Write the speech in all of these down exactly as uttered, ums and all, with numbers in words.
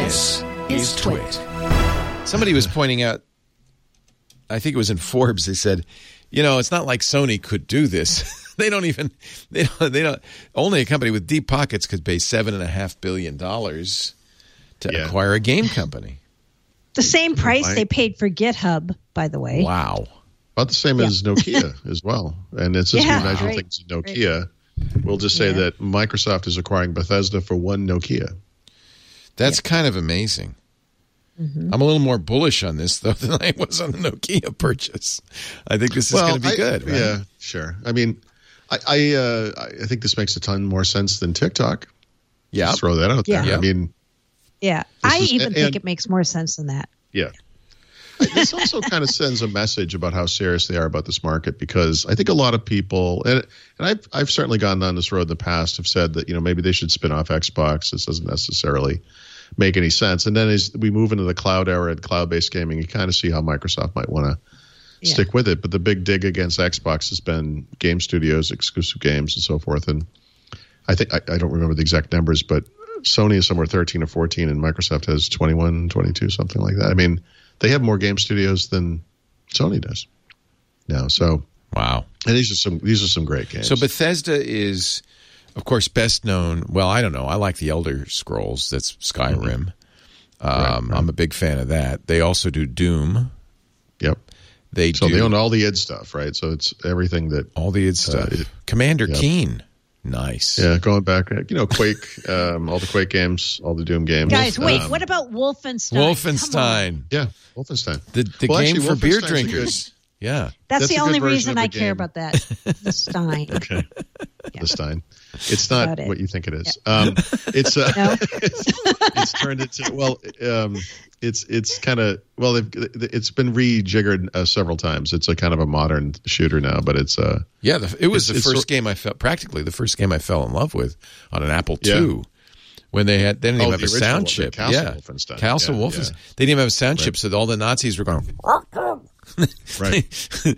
This is Twit. Somebody was pointing out, I think it was in Forbes, they said, you know, it's not like Sony could do this. They don't even, they don't, they don't, only a company with deep pockets could pay seven and a half billion dollars to yeah. acquire a game company. The same price they paid for GitHub, by the way. Wow. About the same yeah. as Nokia as well. And it's just yeah, we measure right. things in Nokia. Right. We'll just say yeah. that Microsoft is acquiring Bethesda for one Nokia. That's yeah. kind of amazing. Mm-hmm. I'm a little more bullish on this, though, than I was on the Nokia purchase. I think this is well, going to be I, good, right? Yeah, sure. I mean, I I, uh, I think this makes a ton more sense than TikTok. Yeah. Just throw that out there. Yeah. I mean, yeah. I is, even and, think and, it makes more sense than that. Yeah. This also kind of sends a message about how serious they are about this market, because I think a lot of people, and and I've I've certainly gone down this road in the past, have said that, you know, maybe they should spin off Xbox. This doesn't necessarily make any sense. And then as we move into the cloud era and cloud-based gaming, you kind of see how Microsoft might want to yeah. stick with it. But the big dig against Xbox has been game studios, exclusive games, and so forth. And I think I, I don't remember the exact numbers, but Sony is somewhere thirteen or fourteen, and Microsoft has twenty-one, twenty-two, something like that. I mean, they have more game studios than Sony does now. So wow, and these are some these are some great games. So Bethesda is, of course, best known. Well, I don't know. I like the Elder Scrolls. That's Skyrim. Mm-hmm. Um, right, right. I'm a big fan of that. They also do Doom. Yep. They so do, they own all the id stuff, right? So it's everything that all the id stuff. Uh, it, Commander yep. Keen. Nice. Yeah, going back, you know, Quake, um, all the Quake games, all the Doom games. Guys, wait, um, what about Wolfenstein? Wolfenstein. Yeah, Wolfenstein. The, the well, game actually, for beer drinkers. Yeah. That's, That's the only reason I game. care about that. The Stein. Okay. Yeah. The Stein. It's not it. what you think it is. Yeah. Um, it's, uh, no? it's it's turned into, well, um, it's it's kind of, well, it's been rejiggered uh, several times. It's a kind of a modern shooter now, but it's uh yeah. The, it was the first so, game I felt practically the first game I fell in love with on an Apple two. Yeah. When they had, they didn't oh, even have the a sound one, chip. Castle yeah, Wolfenstein. Castle yeah, Wolfenstein. Yeah. They didn't even have a sound right. chip, so all the Nazis were going. Right.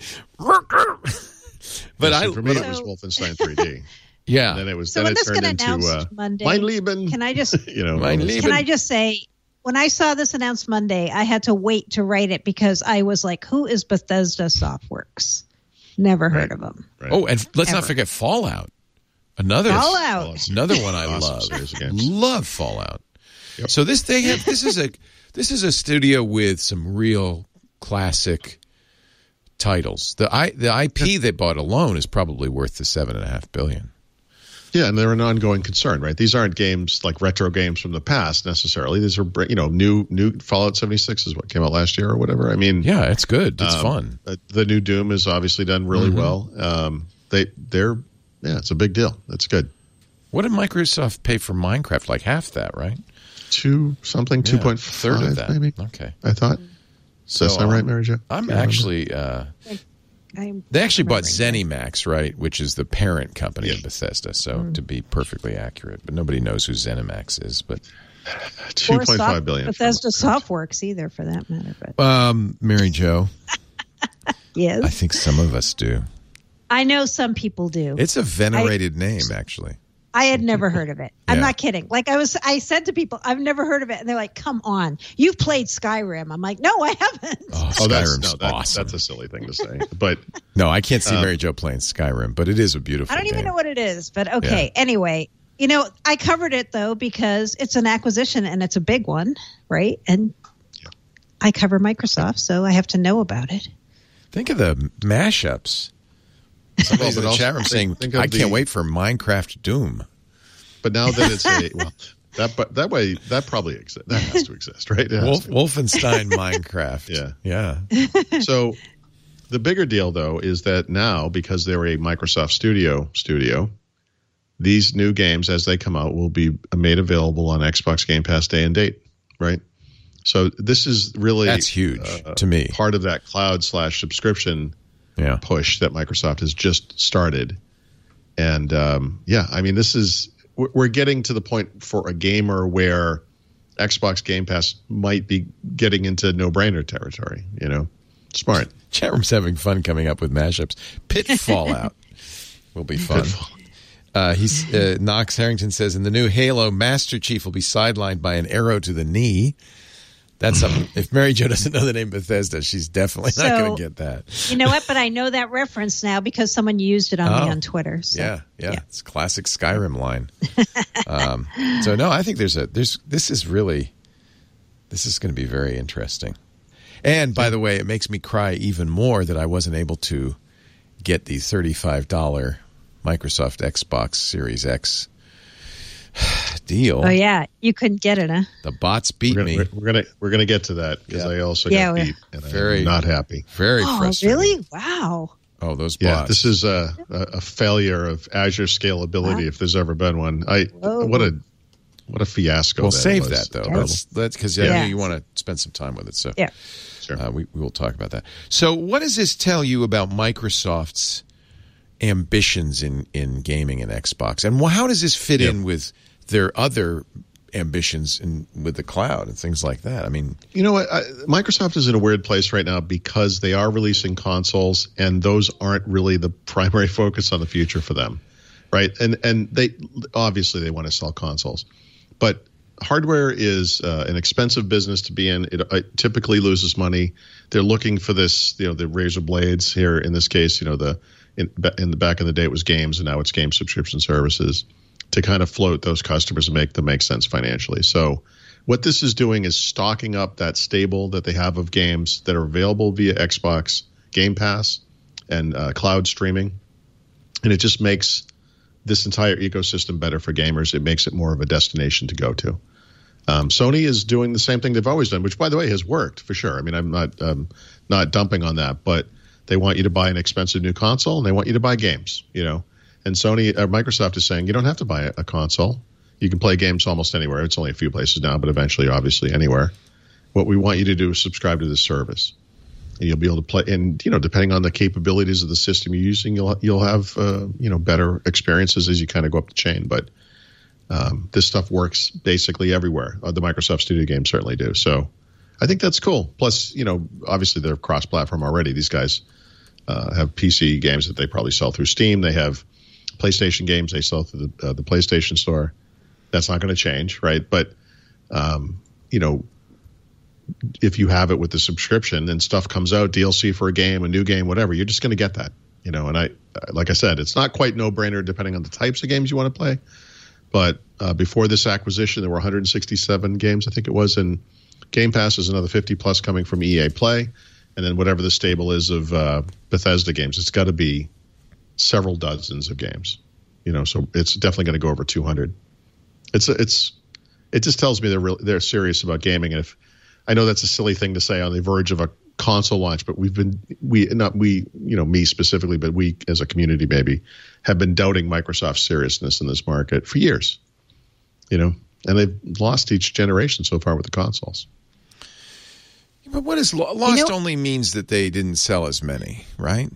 But yeah, I so for me but, it was Wolfenstein three D. Yeah. And then it was so then when it this turned got announced into uh, Monday, Mein Leben. Can I just you know Mein Leben. Can I just say, when I saw this announced Monday, I had to wait to write it because I was like, who is Bethesda Softworks? Never heard right. of them. Right. Oh, and let's Ever. not forget Fallout. Another Fallout. Another one I awesome love. Love Fallout. Yep. So this they have this is a this is a studio with some real classic titles. The I the I P they bought alone is probably worth the seven and a half billion. Yeah, and they're an ongoing concern, right? These aren't games like retro games from the past necessarily. These are, you know, new new Fallout seventy-six is what came out last year or whatever. I mean, yeah, it's good. It's um, fun. The new Doom is obviously done really mm-hmm. well. Um, they they're yeah, it's a big deal. That's good. What did Microsoft pay for Minecraft? Like half that, right? Two something, yeah, two point five, third of that, maybe. Okay, I thought. So Does that sound um, right, Mary Jo? I'm actually. Uh, I'm they actually bought that. ZeniMax, right, which is the parent company yeah. of Bethesda. So mm. to be perfectly accurate, but nobody knows who ZeniMax is. But two point five billion. Bethesda Softworks either, for that matter. But um, Mary Jo. Yes, I think some of us do. I know some people do. It's a venerated I, name, actually. I had never heard of it. I'm yeah. not kidding. Like I was, I said to people, I've never heard of it, and they're like, "Come on, you've played Skyrim." I'm like, "No, I haven't." Oh, oh that's, Skyrim's no, that, awesome. That's a silly thing to say, but no, I can't see um, Mary Jo playing Skyrim, but it is a beautiful. I don't even game. know what it is, but okay. Yeah. Anyway, you know, I covered it though because it's an acquisition and it's a big one, right? And yeah. I cover Microsoft, so I have to know about it. Think of the mashups. Somebody's well, in the chat also room think, saying, think "I the, can't wait for Minecraft Doom." But now that it's a well, that but that way that probably exists. That has to exist, right? Wolf, to. Wolfenstein Minecraft. Yeah, yeah. So the bigger deal, though, is that now because they're a Microsoft Studio studio, these new games as they come out will be made available on Xbox Game Pass day and date, right? So this is really that's huge uh, to me. Part of that cloud slash subscription yeah. push that Microsoft has just started, and um, yeah, I mean this is. We're getting to the point for a gamer where Xbox Game Pass might be getting into no-brainer territory. You know, smart. Chat room's having fun coming up with mashups. Pit Fallout will be fun. Uh, he's uh, Knox Harrington says in the new Halo, Master Chief will be sidelined by an arrow to the knee. That's something. If Mary Jo doesn't know the name Bethesda, she's definitely So, not going to get that. You know what? But I know that reference now because someone used it on Oh. me on Twitter. So. Yeah, yeah, Yeah. it's a classic Skyrim line. um, so no, I think there's a there's this is really this is going to be very interesting. And by the way, it makes me cry even more that I wasn't able to get the thirty-five dollars Microsoft Xbox Series X deal. Oh yeah, you couldn't get it, huh? The bots beat We're gonna, me. we're gonna we're gonna get to that because Yeah. I also Yeah, got we're- beat and Very- I'm not happy. Very Oh, frustrating. really? Wow. Oh, those bots. Yeah, this is a, a, a failure of Azure scalability Wow. if there's ever been one. I Whoa. what a what a fiasco. We'll that save was. that though. Terrible. Let's let's because Yeah. I know you want to spend some time with it. So Yeah. Sure. uh, we we will talk about that. So what does this tell you about Microsoft's ambitions in in gaming and Xbox, and wh- how does this fit Yeah. in with their other ambitions in with the cloud and things like that? I mean, You know what? I, Microsoft is in a weird place right now because they are releasing consoles, and those aren't really the primary focus on the future for them, right? And and they obviously they want to sell consoles, but hardware is uh, an expensive business to be in. It, it typically loses money. They're looking for this, you know, the razor blades here. In this case, you know, the in, in the back in the day it was games, and now it's game subscription services to kind of float those customers and make them make sense financially. So what this is doing is stocking up that stable that they have of games that are available via Xbox Game Pass and uh, cloud streaming. And it just makes this entire ecosystem better for gamers. It makes it more of a destination to go to. Um, Sony is doing the same thing they've always done, which, by the way, has worked for sure. I mean, I'm not um, not dumping on that, but they want you to buy an expensive new console and they want you to buy games, you know. And Sony, uh, Microsoft is saying you don't have to buy a, a console. You can play games almost anywhere. It's only a few places now, but eventually, obviously, anywhere. What we want you to do is subscribe to this service, and you'll be able to play. And you know, depending on the capabilities of the system you're using, you'll you'll have uh, you know better experiences as you kind of go up the chain. But um, this stuff works basically everywhere. Uh, the Microsoft Studio games certainly do. So I think that's cool. Plus, you know, obviously they're cross-platform already. These guys uh, have P C games that they probably sell through Steam. They have PlayStation games they sell through the, uh, the PlayStation Store. That's not going to change, right? But um, you know, if you have it with the subscription and stuff comes out, D L C for a game, a new game, whatever, you're just going to get that, you know. And I, like I said, it's not quite no brainer depending on the types of games you want to play. But uh, before this acquisition, there were one hundred sixty-seven games, I think it was, and Game Pass is another fifty plus coming from E A Play, and then whatever the stable is of uh, Bethesda games, it's got to be several dozens of games, you know. So it's definitely going to go over two hundred. It's it's it just tells me they're real, they're serious about gaming. And if I know that's a silly thing to say on the verge of a console launch, but we've been we not we you know me specifically, but we as a community maybe have been doubting Microsoft's seriousness in this market for years, you know, and they've lost each generation so far with the consoles. but what is lo- lost? You know- only means that they didn't sell as many, right?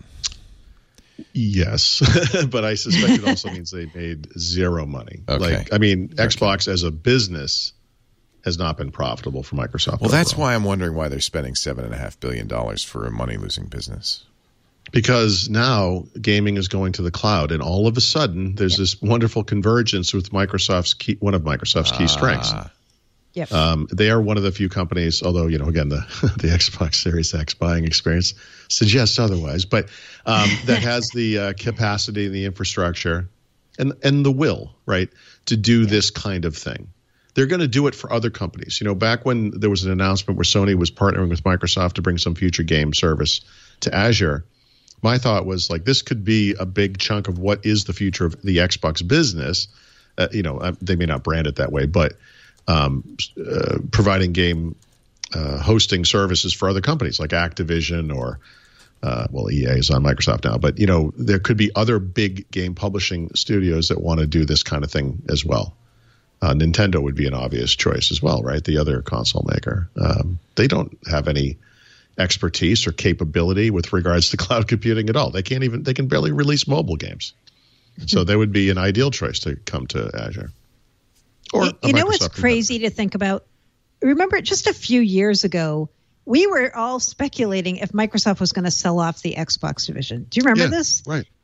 Yes, but I suspect it also means they made zero money. Okay. Like, I mean, Xbox as a business has not been profitable for Microsoft. Well, that's overall. why I'm wondering why they're spending seven and a half billion dollars for a money-losing business. Because now gaming is going to the cloud, and all of a sudden there's this wonderful convergence with Microsoft's key, one of Microsoft's key strengths. Ah, Yep. Um, they are one of the few companies, although, you know, again, the, the Xbox Series X buying experience suggests otherwise, but um, that has the uh, capacity and the infrastructure and, and the will, right, to do this kind of thing. They're going to do it for other companies. You know, back when there was an announcement where Sony was partnering with Microsoft to bring some future game service to Azure, my thought was like, this could be a big chunk of what is the future of the Xbox business. Uh, you know, uh, they may not brand it that way, but um, uh, providing game uh, hosting services for other companies like Activision or, uh, well, E A is on Microsoft now, but, you know, there could be other big game publishing studios that want to do this kind of thing as well. Uh, Nintendo would be an obvious choice as well, right? The other console maker. Um, they don't have any expertise or capability with regards to cloud computing at all. They can't even, they can barely release mobile games. So they would be an ideal choice to come to Azure. Or you, a you know what's Microsoft crazy to think about? Remember, just a few years ago, we were all speculating if Microsoft was going to sell off the Xbox division. Do you remember Yeah, this? right.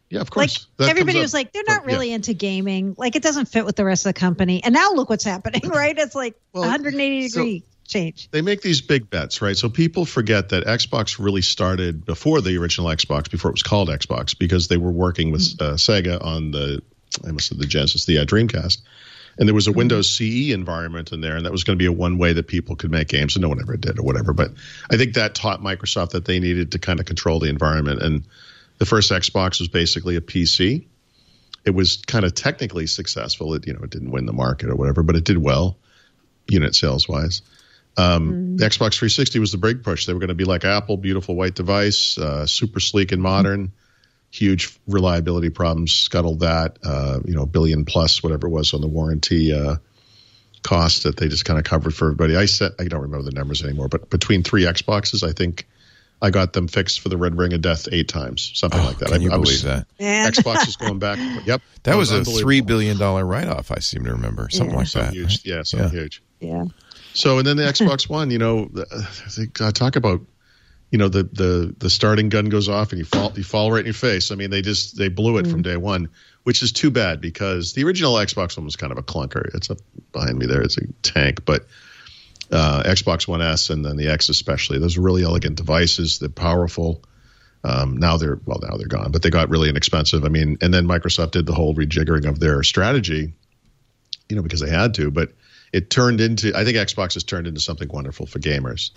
Yeah, of Like course. That everybody comes was up- like, they're not but, yeah. really into gaming. Like it doesn't fit with the rest of the company. And now look what's happening, right? It's like Well, one hundred eighty so- degree change. They make these big bets, right? So people forget that Xbox really started before the original Xbox, before it was called Xbox, because they were working with uh, Sega on the, I must have the Genesis, the uh, Dreamcast. And there was a Windows C E environment in there, and that was going to be a one way that people could make games, and no one ever did or whatever. But I think that taught Microsoft that they needed to kind of control the environment. And the first Xbox was basically a P C. It was kind of technically successful. It, you know, it didn't win the market or whatever, but it did well, unit sales wise. Um, mm. The Xbox three sixty was the big push. They were going to be like Apple, beautiful white device, uh, super sleek and modern. Huge reliability problems scuttled that. Uh, you know, billion plus whatever it was on the warranty uh, cost that they just kind of covered for everybody. I said I don't remember the numbers anymore, but between three Xboxes, I think I got them fixed for the Red Ring of Death eight times, something oh, like that. Can I, you I believe was, that? Man. Xbox is going back. Yep, that was, was a three billion dollar write off. I seem to remember something Yeah. like so that. huge, right? yeah, so Yeah. huge. Yeah. So, and then the Xbox One, you know, I talk about, you know, the, the, the starting gun goes off and you fall you fall right in your face. I mean, they just they blew it mm. from day one, which is too bad because the original Xbox One was kind of a clunker. It's up behind me there. It's a tank, but uh, Xbox One S and then the X especially, those are really elegant devices. They're powerful. Um, now they're well, now they're gone, but they got really inexpensive. I mean, and then Microsoft did the whole rejiggering of their strategy, you know, because they had to, but it turned into, I think Xbox has turned into something wonderful for gamers.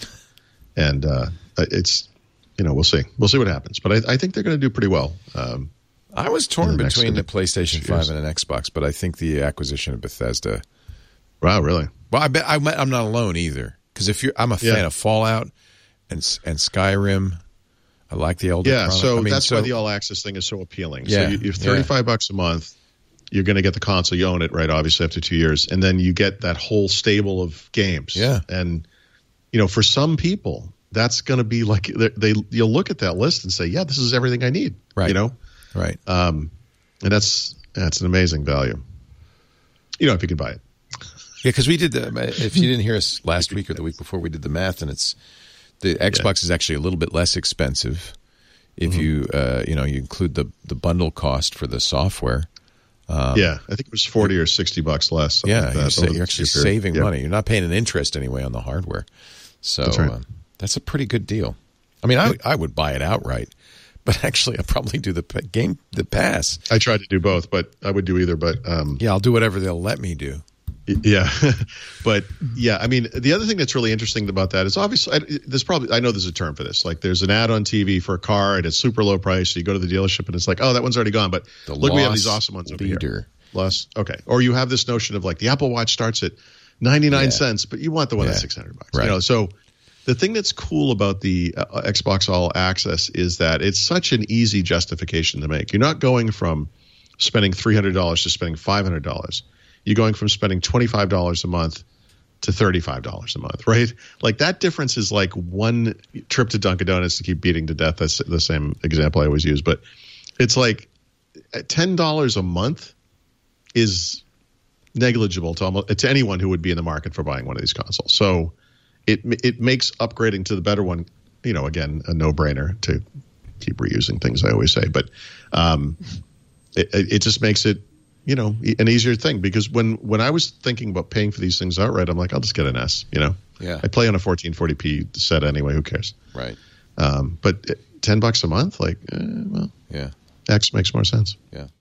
And uh, it's, you know, we'll see. We'll see what happens. But I, I think they're going to do pretty well. Um, I was torn the between the next PlayStation five and an Xbox, but I think the acquisition of Bethesda. Wow, really? Well, I bet I'm not alone either. Because if you're, I'm a fan Yeah. of Fallout and and Skyrim. I like the Elder Yeah, Scrolls. so I mean, that's so, why the all access thing is so appealing. Yeah, so you, you're thirty-five yeah. bucks a month. You're going to get the console. You own it, right? Obviously, after two years, and then you get that whole stable of games. Yeah, and you know, for some people, that's going to be like they, they. You'll look at that list and say, "Yeah, this is everything I need." Right. You know. Right. Um, and that's that's an amazing value. You know, if you can buy it. Yeah, because we did the. If you didn't hear us last week or the week before, we did the math, and it's the Xbox yeah. is actually a little bit less expensive if mm-hmm. you uh, you know you include the the bundle cost for the software. Um, yeah, I think it was forty or sixty bucks less. Yeah, like you're, that, sa- you're actually saving yeah. money. You're not paying an interest anyway on the hardware, so that's, right. uh, that's a pretty good deal. I mean, I I would buy it outright, but actually, I'll probably do the p- game the pass. I tried to do both, but I would do either. But um, yeah, I'll do whatever they'll let me do. Yeah, but yeah, I mean, the other thing that's really interesting about that is obviously I, there's probably I know there's a term for this. Like, there's an ad on T V for a car and it's super low price. So you go to the dealership and it's like, oh, that one's already gone. But the look, we have these awesome ones over leader. here. Loss, okay. Or you have this notion of like the Apple Watch starts at ninety-nine yeah. cents, but you want the one yeah. that's six hundred bucks. Right. You know, so the thing that's cool about the uh, Xbox All Access is that it's such an easy justification to make. You're not going from spending three hundred dollars to spending five hundred dollars. You're going from spending twenty-five dollars a month to thirty-five dollars a month, right? Like that difference is like one trip to Dunkin' Donuts to keep beating to death. That's the same example I always use. But it's like ten dollars a month is negligible to almost, to anyone who would be in the market for buying one of these consoles. So it it makes upgrading to the better one, you know, again, a no-brainer to keep reusing things I always say. But um, it, it just makes it, you know, an easier thing because when, when I was thinking about paying for these things outright, I'm like, I'll just get an S, you know? Yeah. I play on a fourteen forty p set anyway. Who cares? Right. Um, but ten bucks a month, like, eh, well, yeah, X makes more sense. Yeah.